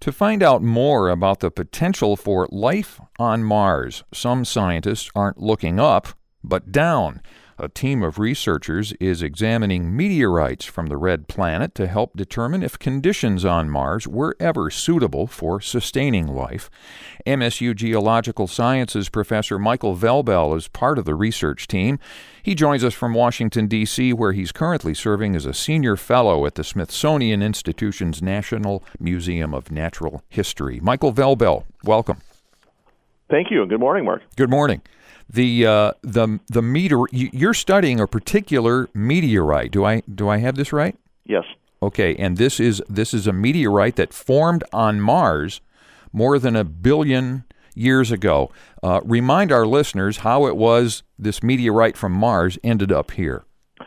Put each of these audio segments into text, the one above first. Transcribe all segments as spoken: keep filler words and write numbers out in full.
To find out more about the potential for life on Mars, some scientists aren't looking up, but down. A team of researchers is examining meteorites from the red planet to help determine if conditions on Mars were ever suitable for sustaining life. M S U Geological Sciences professor Michael Velbel is part of the research team. He joins us from Washington, D C, where he's currently serving as a senior fellow at the Smithsonian Institution's National Museum of Natural History. Michael Velbel, welcome. Thank you, and good morning, Mark. Good morning. The uh, the the meteor you're studying a particular meteorite. Do I do I have this right? Yes. Okay, and this is this is a meteorite that formed on Mars more than a billion years ago. Uh, remind our listeners how it was this meteorite from Mars ended up here.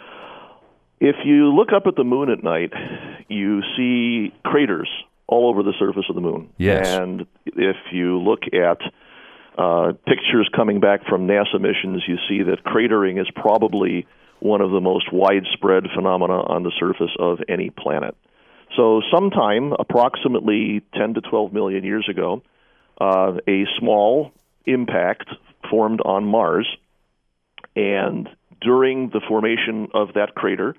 If you look up at the moon at night, you see craters all over the surface of the moon. Yes. And if you look at Uh, pictures coming back from NASA missions, you see that cratering is probably one of the most widespread phenomena on the surface of any planet. So sometime, approximately ten to twelve million years ago, uh, a small impact formed on Mars, and during the formation of that crater,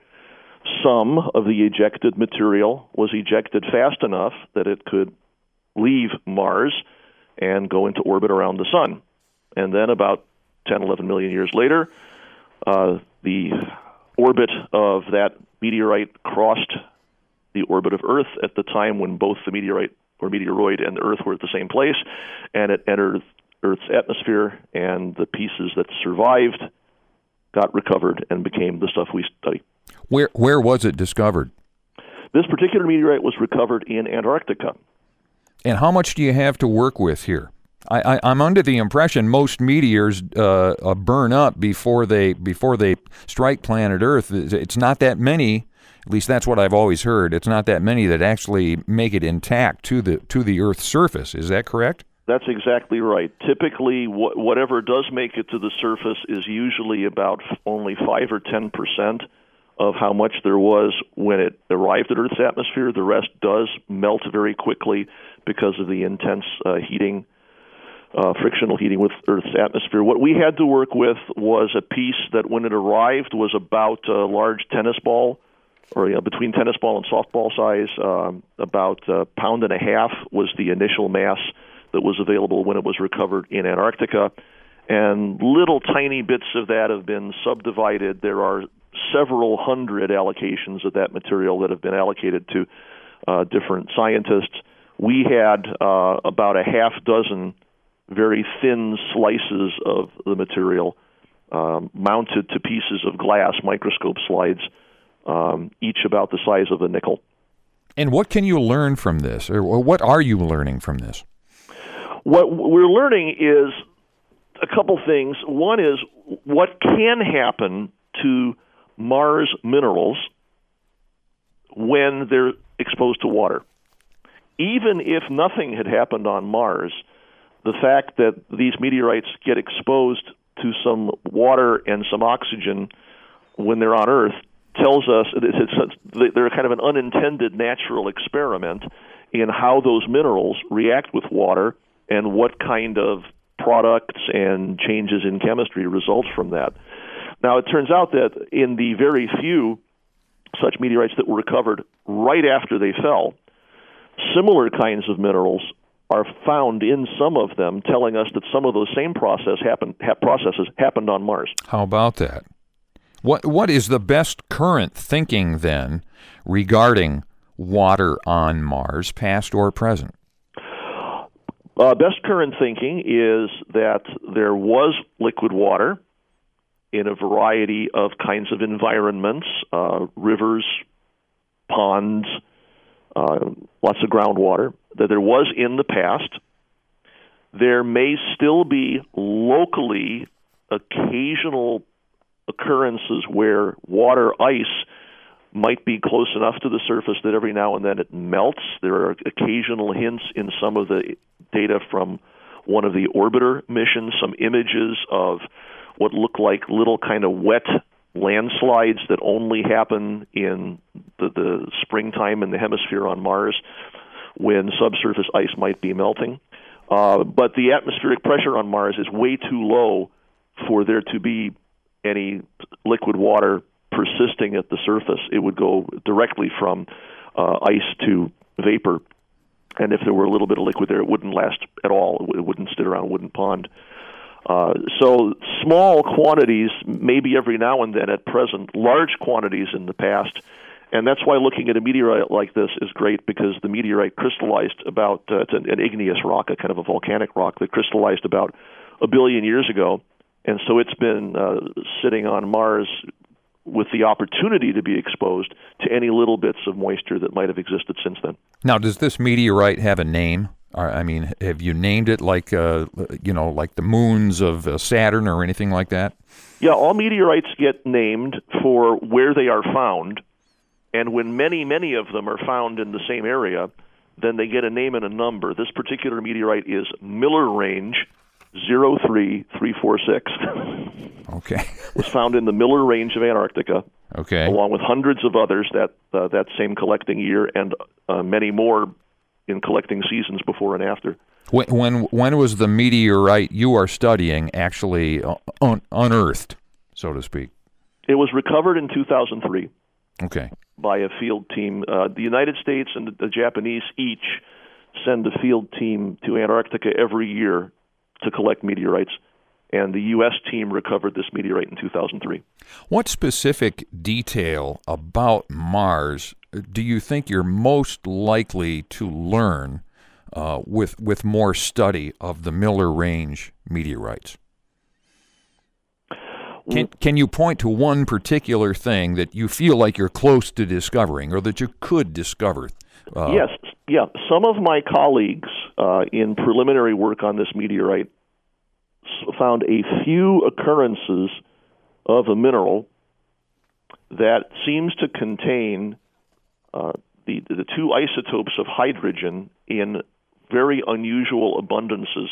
some of the ejected material was ejected fast enough that it could leave Mars and go into orbit around the sun. And then about ten, eleven million years later, uh, the orbit of that meteorite crossed the orbit of Earth at the time when both the meteorite or meteoroid and the Earth were at the same place, and it entered Earth's atmosphere, and the pieces that survived got recovered and became the stuff we study. Where where was it discovered? This particular meteorite was recovered in Antarctica. And how much do you have to work with here? I, I, I'm under the impression most meteors uh, uh, burn up before they before they strike planet Earth. It's not that many, at least that's what I've always heard. It's not that many that actually make it intact to the to the Earth's surface. Is that correct? That's exactly right. Typically, wh- whatever does make it to the surface is usually about only five or ten percent of how much there was when it arrived at Earth's atmosphere. The rest does melt very quickly because of the intense uh, heating, uh, frictional heating with Earth's atmosphere. What we had to work with was a piece that, when it arrived, was about a large tennis ball, or you know, between tennis ball and softball size. Um, about a pound and a half was the initial mass that was available when it was recovered in Antarctica. And little tiny bits of that have been subdivided. There are several hundred allocations of that material that have been allocated to uh, different scientists. We had uh, about a half dozen very thin slices of the material um, mounted to pieces of glass, microscope slides, um, each about the size of a nickel. And what can you learn from this, or what are you learning from this? What we're learning is a couple things. One is what can happen to Mars minerals when they're exposed to water. Even if nothing had happened on Mars, the fact that these meteorites get exposed to some water and some oxygen when they're on Earth tells us it's, it's, they're kind of an unintended natural experiment in how those minerals react with water and what kind of products and changes in chemistry result from that. Now, it turns out that in the very few such meteorites that were recovered right after they fell, similar kinds of minerals are found in some of them, telling us that some of those same process happen, ha- processes happened on Mars. How about that? What What is the best current thinking, then, regarding water on Mars, past or present? Uh, best current thinking is that there was liquid water in a variety of kinds of environments, uh, rivers, ponds, uh, lots of groundwater, that there was in the past. There may still be locally occasional occurrences where water ice might be close enough to the surface that every now and then it melts. There are occasional hints in some of the data from one of the orbiter missions, some images of what look like little kind of wet landslides that only happen in the, the springtime in the hemisphere on Mars. when subsurface ice might be melting. Uh, but the atmospheric pressure on Mars is way too low for there to be any liquid water persisting at the surface. It would go directly from uh, ice to vapor, and if there were a little bit of liquid there, it wouldn't last at all. It wouldn't sit around a wooden pond. Uh, so small quantities, maybe every now and then at present, large quantities in the past, and that's why looking at a meteorite like this is great, because the meteorite crystallized about, uh, it's an, an igneous rock, a kind of a volcanic rock that crystallized about a billion years ago, and so it's been uh, sitting on Mars with the opportunity to be exposed to any little bits of moisture that might have existed since then. Now, does this meteorite have a name? Or, I mean, have you named it like, uh, you know, like the moons of uh, Saturn or anything like that? Yeah, all meteorites get named for where they are found, and when many, many of them are found in the same area, then they get a name and a number. This particular meteorite is Miller Range zero three three four six. Okay. It was found in the Miller Range of Antarctica. Okay. Along with hundreds of others that uh, that same collecting year, and uh, many more in collecting seasons before and after. When, when when was the meteorite you are studying actually un- unearthed, so to speak? It was recovered in two thousand three. Okay. By a field team. Uh, the United States and the, the Japanese each send a field team to Antarctica every year to collect meteorites, and the U S team recovered this meteorite in two thousand three. What specific detail about Mars do you think you're most likely to learn uh, with with more study of the Miller Range meteorites? Can can you point to one particular thing that you feel like you're close to discovering, or that you could discover? Uh, yes, yeah. Some of my colleagues uh, in preliminary work on this meteorite found a few occurrences of a mineral that seems to contain uh, the the two isotopes of hydrogen in very unusual abundances.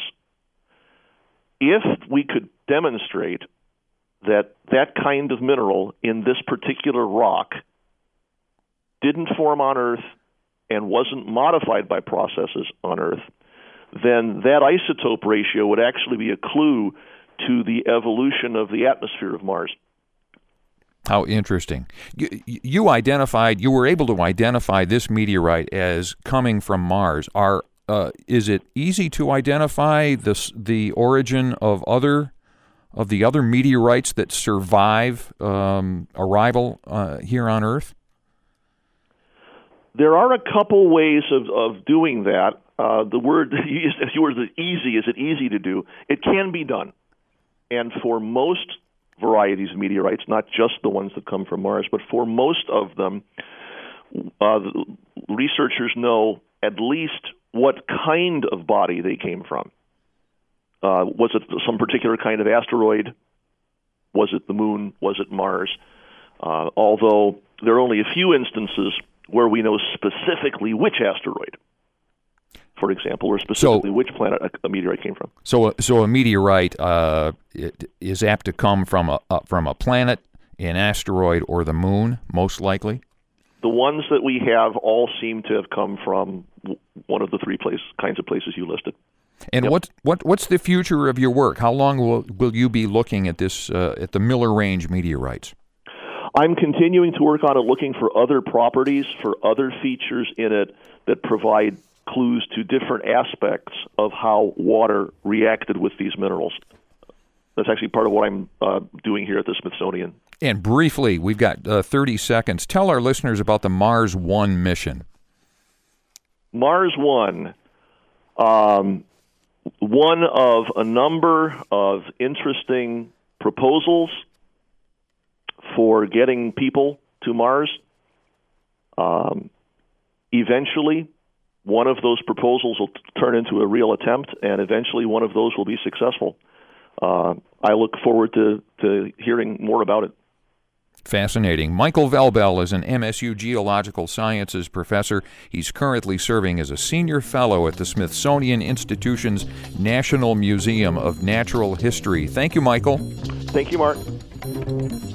If we could demonstrate that that kind of mineral in this particular rock didn't form on Earth and wasn't modified by processes on Earth, then that isotope ratio would actually be a clue to the evolution of the atmosphere of Mars. How interesting. You, you identified, you were able to identify this meteorite as coming from Mars. Are uh, is it easy to identify this, the origin of other of the other meteorites that survive um, arrival uh, here on Earth? There are a couple ways of, of doing that. Uh, the word you used, if you were the easy, is it easy to do? It can be done. And for most varieties of meteorites, not just the ones that come from Mars, but for most of them, uh, researchers know at least what kind of body they came from. Uh, was it some particular kind of asteroid? Was it the moon? Was it Mars? Uh, although there are only a few instances where we know specifically which asteroid, for example, or specifically so, which planet a, a meteorite came from. So, so a meteorite uh, it is apt to come from a uh, from a planet, an asteroid, or the moon, most likely? The ones that we have all seem to have come from one of the three place, kinds of places you listed. And yep. what what what's the future of your work? How long will will you be looking at this uh, at the Miller Range meteorites? I'm continuing to work on it, looking for other properties, for other features in it that provide clues to different aspects of how water reacted with these minerals. That's actually part of what I'm uh, doing here at the Smithsonian. And briefly, we've got uh, thirty seconds. Tell our listeners about the Mars One mission. Mars One. Um, one of a number of interesting proposals for getting people to Mars. Um, eventually, one of those proposals will t- turn into a real attempt, and eventually one of those will be successful. Uh, I look forward to, to hearing more about it. Fascinating. Michael Velbel is an M S U Geological Sciences professor. He's currently serving as a senior fellow at the Smithsonian Institution's National Museum of Natural History. Thank you, Michael. Thank you, Mark.